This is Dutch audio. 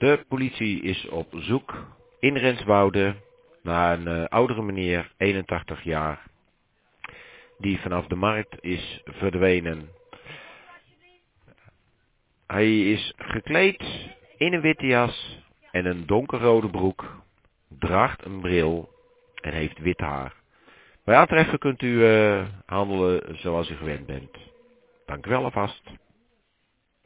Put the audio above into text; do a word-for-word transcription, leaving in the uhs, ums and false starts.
De politie is op zoek in Renswoude naar een uh, oudere meneer, eenentachtig jaar, die vanaf de markt is verdwenen. Hij is gekleed in een witte jas en een donkerrode broek, draagt een bril en heeft wit haar. Bij aantreffen kunt u uh, handelen zoals u gewend bent. Dank u wel alvast.